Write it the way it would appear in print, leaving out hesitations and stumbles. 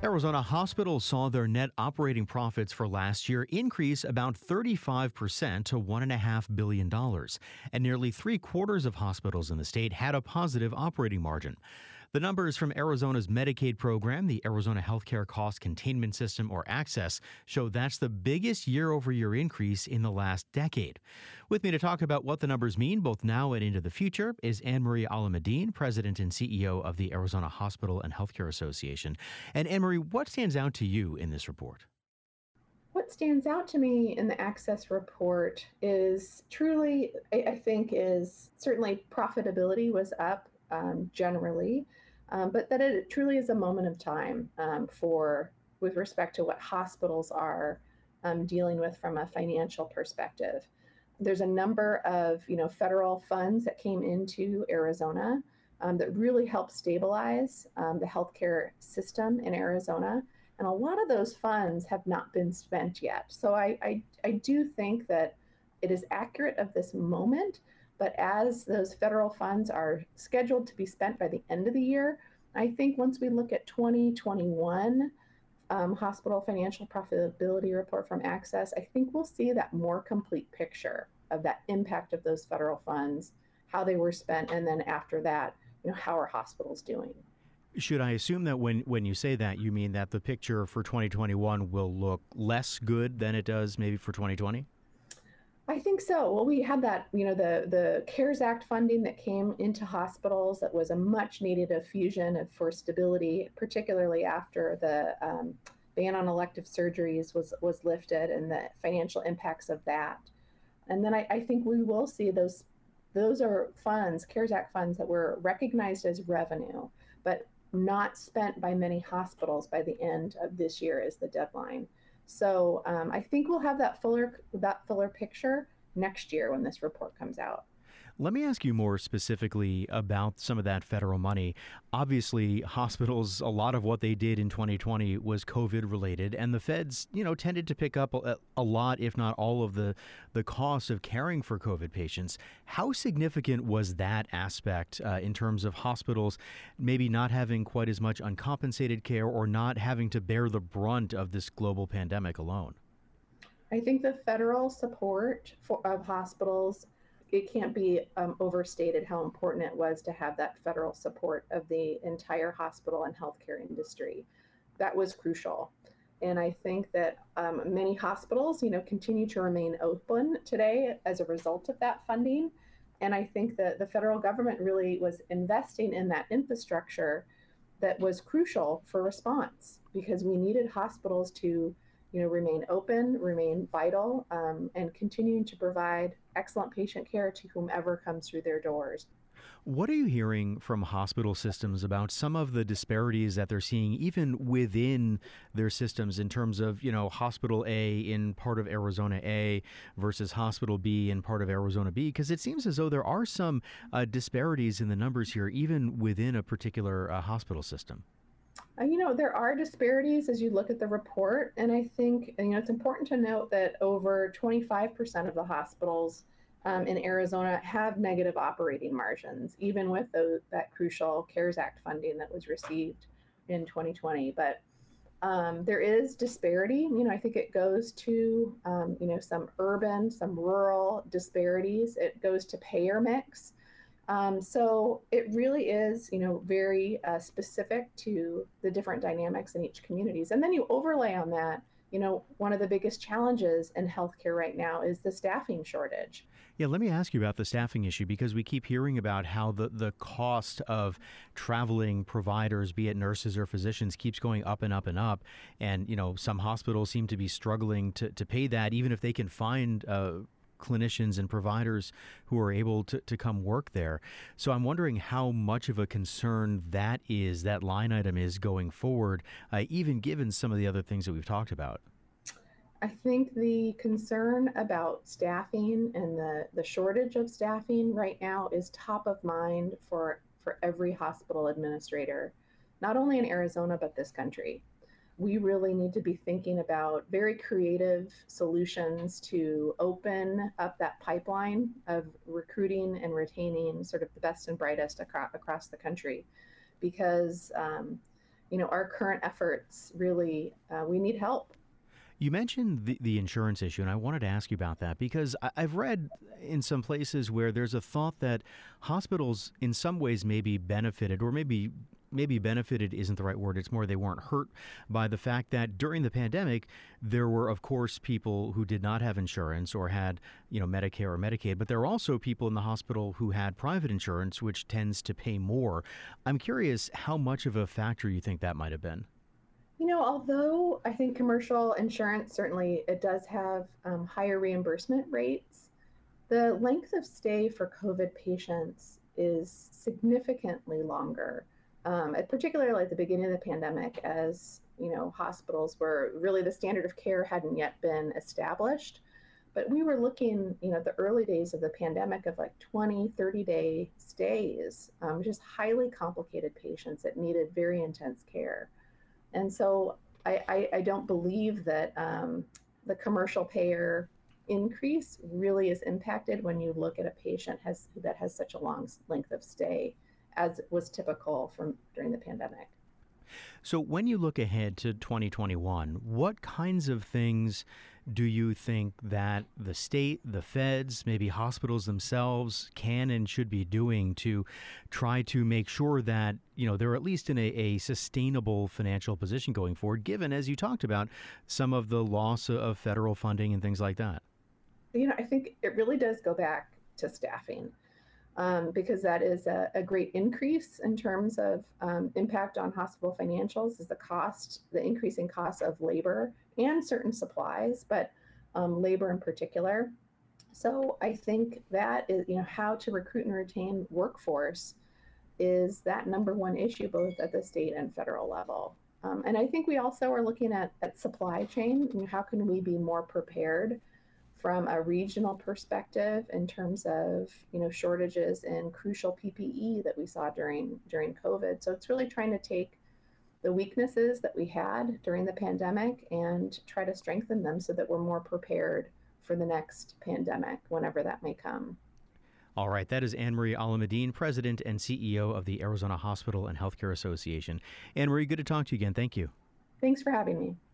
Arizona hospitals saw their net operating profits for last year increase about 35% to $1.5 billion, and nearly three-quarters of hospitals in the state had a positive operating margin. The numbers from Arizona's Medicaid program, the Arizona Healthcare Cost Containment System, or ACCESS, show that's the biggest year-over-year increase in the last decade. With me to talk about what the numbers mean both now and into the future is Anne-Marie Alameddine, President and CEO of the Arizona Hospital and Healthcare Association. And Anne-Marie, what stands out to you in this report? What stands out to me in the ACCESS report is truly, I think, is certainly profitability was up generally, but that it truly is a moment of time with respect to what hospitals are dealing with from a financial perspective. There's a number of federal funds that came into Arizona that really helped stabilize the healthcare system in Arizona. And a lot of those funds have not been spent yet. So I do think that it is accurate of this moment, but as those federal funds are scheduled to be spent by the end of the year, I think once we look at 2021 hospital financial profitability report from ACCESS, I think we'll see that more complete picture of that impact of those federal funds, how they were spent, and then after that, how are hospitals doing? Should I assume that when you say that, you mean that the picture for 2021 will look less good than it does maybe for 2020? I think so. Well, we had that, the CARES Act funding that came into hospitals that was a much needed infusion for stability, particularly after the ban on elective surgeries was lifted and the financial impacts of that. And then I think we will see those are funds, CARES Act funds, that were recognized as revenue, but not spent by many hospitals by the end of this year is the deadline. So I think we'll have that fuller picture next year when this report comes out. Let me ask you more specifically about some of that federal money. Obviously, hospitals, a lot of what they did in 2020 was COVID related, and the feds, tended to pick up a lot, if not all of the cost of caring for COVID patients. How significant was that aspect in terms of hospitals maybe not having quite as much uncompensated care or not having to bear the brunt of this global pandemic alone? I think the federal support of hospitals, it can't be overstated how important it was to have that federal support of the entire hospital and healthcare industry. That was crucial. And I think that many hospitals, continue to remain open today as a result of that funding. And I think that the federal government really was investing in that infrastructure that was crucial for response, because we needed hospitals to remain open, remain vital, and continuing to provide excellent patient care to whomever comes through their doors. What are you hearing from hospital systems about some of the disparities that they're seeing even within their systems in terms of, Hospital A in part of Arizona A versus Hospital B in part of Arizona B? Because it seems as though there are some disparities in the numbers here, even within a particular hospital system. There are disparities as you look at the report, and I think it's important to note that over 25% of the hospitals in Arizona have negative operating margins, even with that crucial CARES Act funding that was received in 2020. But there is disparity. I think it goes to some urban, some rural disparities. It goes to payer mix. So it really is, very specific to the different dynamics in each communities. And then you overlay on that, one of the biggest challenges in healthcare right now is the staffing shortage. Yeah, let me ask you about the staffing issue, because we keep hearing about how the cost of traveling providers, be it nurses or physicians, keeps going up and up and up. And, some hospitals seem to be struggling to pay that, even if they can find clinicians and providers who are able to come work there. So I'm wondering how much of a concern that line item is going forward, even given some of the other things that we've talked about. I think the concern about staffing and the shortage of staffing right now is top of mind for every hospital administrator, not only in Arizona, but this country. We really need to be thinking about very creative solutions to open up that pipeline of recruiting and retaining sort of the best and brightest across the country. Because, our current efforts really, we need help. You mentioned the insurance issue, and I wanted to ask you about that because I've read in some places where there's a thought that hospitals, in some ways, maybe benefited, or maybe benefited isn't the right word. It's more they weren't hurt by the fact that during the pandemic, there were, of course, people who did not have insurance or had, Medicare or Medicaid, but there were also people in the hospital who had private insurance, which tends to pay more. I'm curious how much of a factor you think that might have been. Although I think commercial insurance certainly it does have higher reimbursement rates, the length of stay for COVID patients is significantly longer, particularly at the beginning of the pandemic, as hospitals were really the standard of care hadn't yet been established. But we were looking, the early days of the pandemic of like 20, 30-day stays, just highly complicated patients that needed very intense care. And so I don't believe that the commercial payer increase really is impacted when you look at a patient that has such a long length of stay, as was typical from during the pandemic. So when you look ahead to 2021, what kinds of things do you think that the state, the feds, maybe hospitals themselves can and should be doing to try to make sure that, they're at least in a sustainable financial position going forward, given, as you talked about, some of the loss of federal funding and things like that? I think it really does go back to staffing. Because that is a great increase in terms of impact on hospital financials is the increasing cost of labor and certain supplies, but labor in particular. So I think that is, how to recruit and retain workforce is that number one issue, both at the state and federal level. And I think we also are looking at supply chain. How can we be more prepared from a regional perspective in terms of shortages in crucial PPE that we saw during COVID. So it's really trying to take the weaknesses that we had during the pandemic and try to strengthen them so that we're more prepared for the next pandemic, whenever that may come. All right, that is Anne Marie Alameddine, President and CEO of the Arizona Hospital and Healthcare Association. Anne Marie, good to talk to you again. Thank you. Thanks for having me.